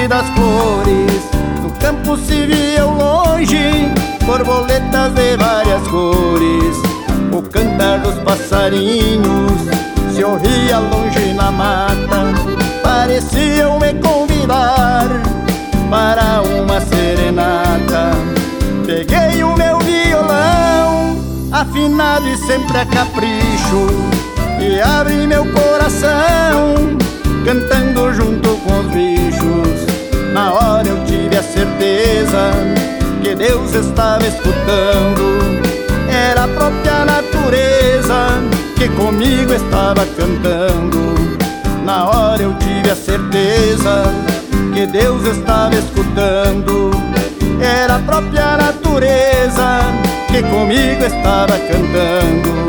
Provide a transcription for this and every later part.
verde das flores. No campo se via ao longe borboletas de várias cores. O cantar dos passarinhos se ouvia longe na mata, pareciam me convidar para uma serenata. Peguei o meu violão, afinado e sempre a capricho, e abri meu coração, cantando junto com os bichos. Na hora eu tive a certeza que Deus estava escutando. Era a própria natureza que comigo estava cantando. Na hora eu tive a certeza que Deus estava escutando. Era a própria natureza que comigo estava cantando.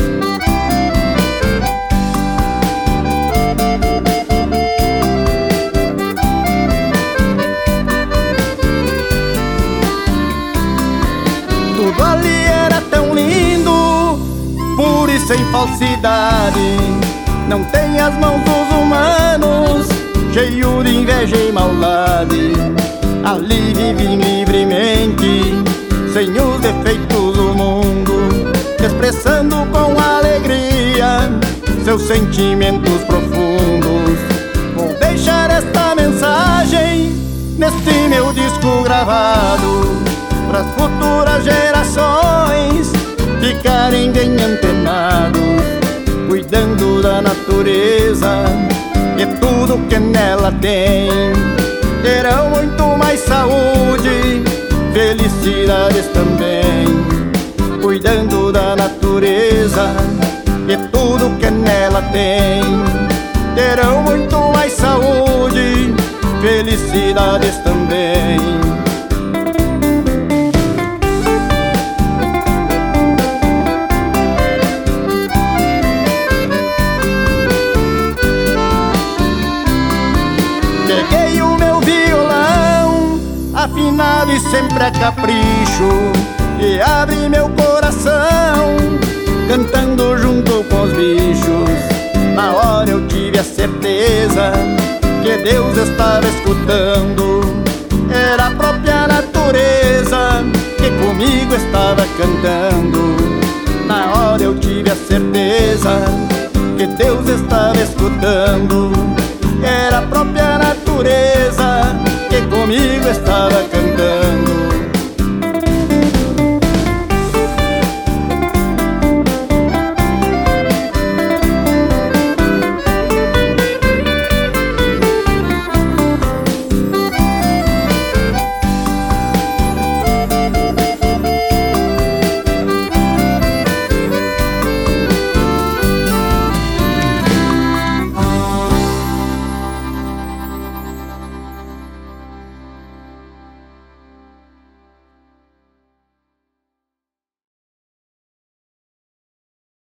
Tudo ali era tão lindo, puro e sem falsidade. Não tem as mãos dos humanos, cheio de inveja e maldade. Ali vivem livremente, sem os defeitos do mundo, expressando com alegria seus sentimentos profundos. Vou deixar esta mensagem neste meu disco gravado, para as futuras gerações ficarem bem antenados, cuidando da natureza e tudo que nela tem. Terão muito mais saúde, felicidades também, cuidando da natureza e tudo que nela tem. Terão muito mais saúde, felicidades também. Peguei o meu violão, afinado e sempre a capricho, e abri meu coração, cantando junto com os bichos. Na hora eu tive a certeza que Deus estava escutando. Era a própria natureza que comigo estava cantando. Na hora eu tive a certeza que Deus estava escutando. Era a própria natureza que comigo estava